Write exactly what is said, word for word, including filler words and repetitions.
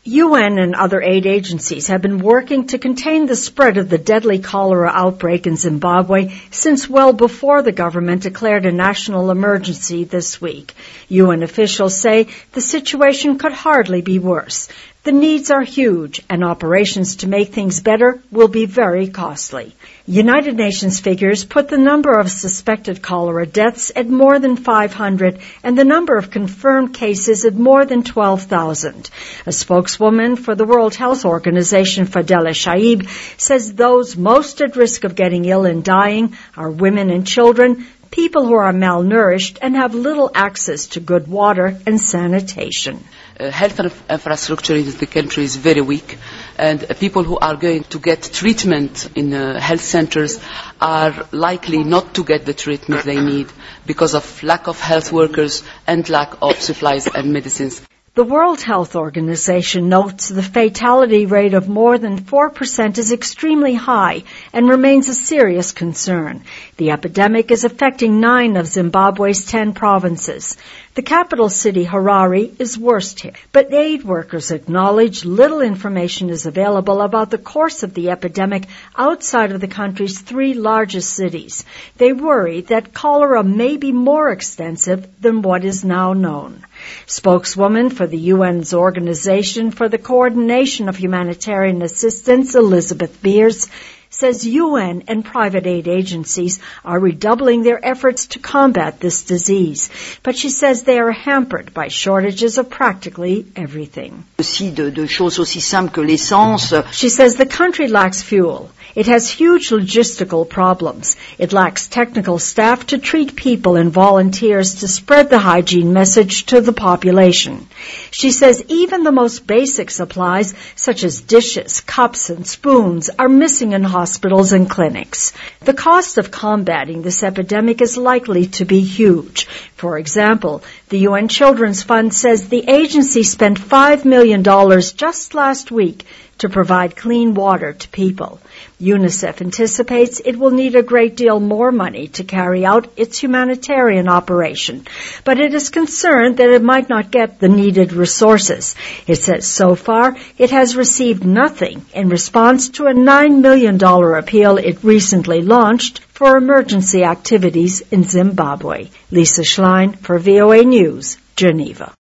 U N and other aid agencies have been working to contain the spread of the deadly cholera outbreak in Zimbabwe since well before the government declared a national emergency this week. U N officials say the situation could hardly be worse. The needs are huge, and operations to make things better will be very costly. United Nations figures put the number of suspected cholera deaths at more than five hundred and the number of confirmed cases at more than twelve thousand. A spokeswoman for the World Health Organization, Fadela Shaib, says those most at risk of getting ill and dying are women and children, people who are malnourished and have little access to good water and sanitation. Uh, health infrastructure in the country is very weak, and uh, people who are going to get treatment in uh, health centers are likely not to get the treatment they need because of lack of health workers and lack of supplies and medicines. The World Health Organization notes the fatality rate of more than four percent is extremely high and remains a serious concern. The epidemic is affecting nine of Zimbabwe's ten provinces. The capital city, Harare, is worst hit, but aid workers acknowledge little information is available about the course of the epidemic outside of the country's three largest cities. They worry that cholera may be more extensive than what is now known. Spokeswoman for the U N's Organization for the Coordination of Humanitarian Assistance, Elizabeth Beers, says U N and private aid agencies are redoubling their efforts to combat this disease. But she says they are hampered by shortages of practically everything. Aussi de, de choses aussi simples que l'essence. She says the country lacks fuel. It has huge logistical problems. It lacks technical staff to treat people and volunteers to spread the hygiene message to the population. She says even the most basic supplies, such as dishes, cups, and spoons, are missing in hospitals and clinics. The cost of combating this epidemic is likely to be huge. For example, the U N Children's Fund says the agency spent five million dollars just last week to provide clean water to people. UNICEF anticipates it will need a great deal more money to carry out its humanitarian operation, but it is concerned that it might not get the needed resources. It says so far it has received nothing in response to a nine million dollars appeal it recently launched for emergency activities in Zimbabwe. Lisa Schlein for V O A News, Geneva.